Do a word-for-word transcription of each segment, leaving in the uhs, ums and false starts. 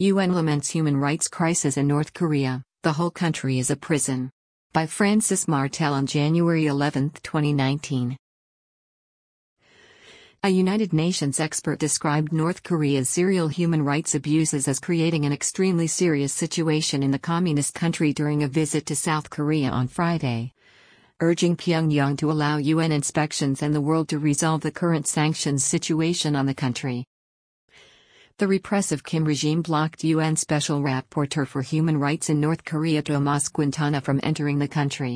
U N laments human rights crisis in North Korea, the whole country is a prison. By Francis Martel on January eleventh, twenty nineteen. A United Nations expert described North Korea's serial human rights abuses as creating an extremely serious situation in the communist country during a visit to South Korea on Friday, urging Pyongyang to allow U N inspections and the world to resolve the current sanctions situation on the country. The repressive Kim regime blocked U N Special Rapporteur for Human Rights in North Korea Tomas Quintana from entering the country.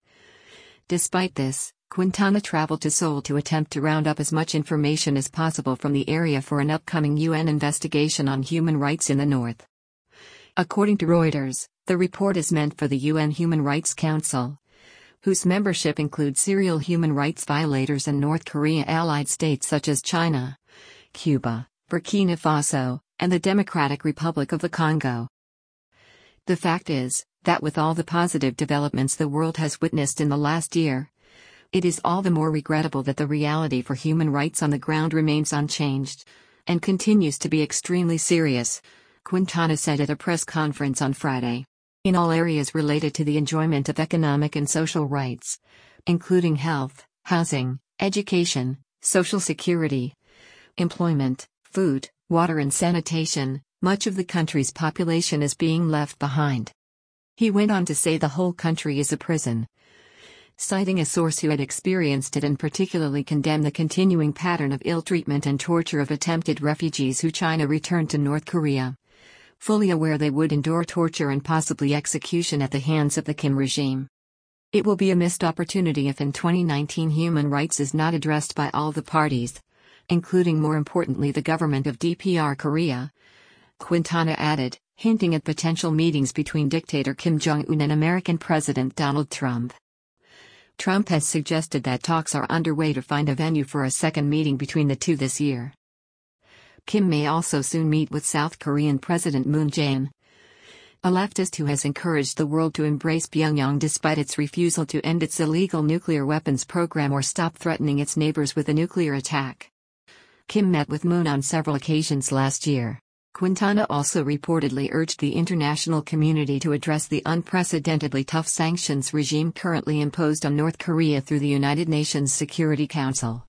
Despite this, Quintana traveled to Seoul to attempt to round up as much information as possible from the area for an upcoming U N investigation on human rights in the north. According to Reuters, the report is meant for the U N Human Rights Council, whose membership includes serial human rights violators and North Korea allied states such as China, Cuba, Burkina Faso, and the Democratic Republic of the Congo. The fact is, that with all the positive developments the world has witnessed in the last year, it is all the more regrettable that the reality for human rights on the ground remains unchanged, and continues to be extremely serious, Quintana said at a press conference on Friday. In all areas related to the enjoyment of economic and social rights, including health, housing, education, social security, employment, food, water and sanitation, much of the country's population is being left behind. He went on to say the whole country is a prison, citing a source who had experienced it and particularly condemned the continuing pattern of ill treatment and torture of attempted refugees who China returned to North Korea, fully aware they would endure torture and possibly execution at the hands of the Kim regime. It will be a missed opportunity if in twenty nineteen human rights is not addressed by all the parties, including more importantly the government of D P R Korea, Quintana added, hinting at potential meetings between dictator Kim Jong-un and American President Donald Trump. Trump has suggested that talks are underway to find a venue for a second meeting between the two this year. Kim may also soon meet with South Korean President Moon Jae-in, a leftist who has encouraged the world to embrace Pyongyang despite its refusal to end its illegal nuclear weapons program or stop threatening its neighbors with a nuclear attack. Kim met with Moon on several occasions last year. Quintana also reportedly urged the international community to address the unprecedentedly tough sanctions regime currently imposed on North Korea through the United Nations Security Council.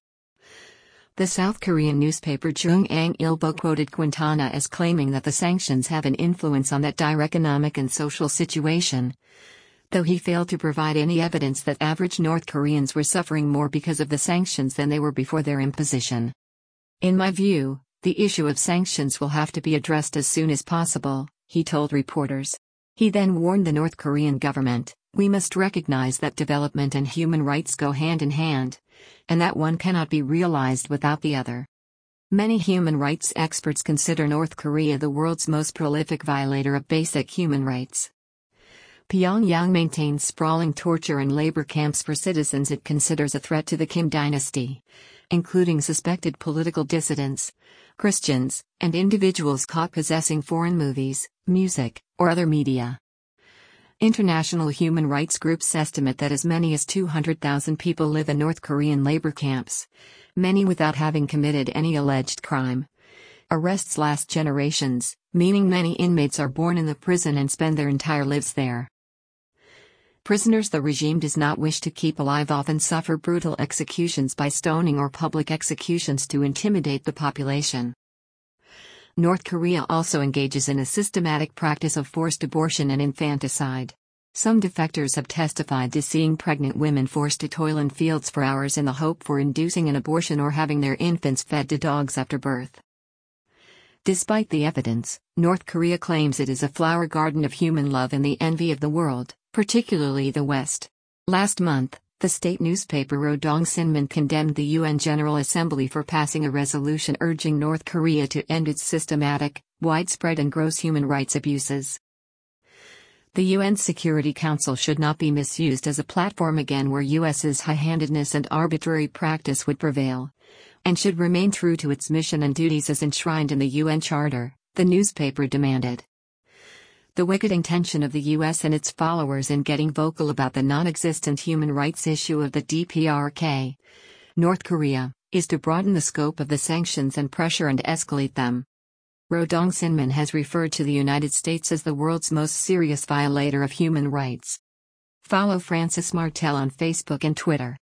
The South Korean newspaper Jung-ang Ilbo quoted Quintana as claiming that the sanctions have an influence on that dire economic and social situation, though he failed to provide any evidence that average North Koreans were suffering more because of the sanctions than they were before their imposition. In my view, the issue of sanctions will have to be addressed as soon as possible, he told reporters. He then warned the North Korean government, we must recognize that development and human rights go hand in hand, and that one cannot be realized without the other. Many human rights experts consider North Korea the world's most prolific violator of basic human rights. Pyongyang maintains sprawling torture and labor camps for citizens it considers a threat to the Kim dynasty, including suspected political dissidents, Christians, and individuals caught possessing foreign movies, music, or other media. International human rights groups estimate that as many as two hundred thousand people live in North Korean labor camps, many without having committed any alleged crime. Arrests last generations, meaning many inmates are born in the prison and spend their entire lives there. Prisoners the regime does not wish to keep alive often suffer brutal executions by stoning or public executions to intimidate the population. North Korea also engages in a systematic practice of forced abortion and infanticide. Some defectors have testified to seeing pregnant women forced to toil in fields for hours in the hope for inducing an abortion or having their infants fed to dogs after birth. Despite the evidence, North Korea claims it is a flower garden of human love and the envy of the world, particularly the West. Last month, the state newspaper Rodong Sinmun condemned the U N General Assembly for passing a resolution urging North Korea to end its systematic, widespread and gross human rights abuses. The U N Security Council should not be misused as a platform again where U S's high-handedness and arbitrary practice would prevail, and should remain true to its mission and duties as enshrined in the U N Charter, the newspaper demanded. The wicked intention of the U S and its followers in getting vocal about the non-existent human rights issue of the D P R K, North Korea, is to broaden the scope of the sanctions and pressure and escalate them. Ro Dong-Sinmin has referred to the United States as the world's most serious violator of human rights. Follow Francis Martel on Facebook and Twitter.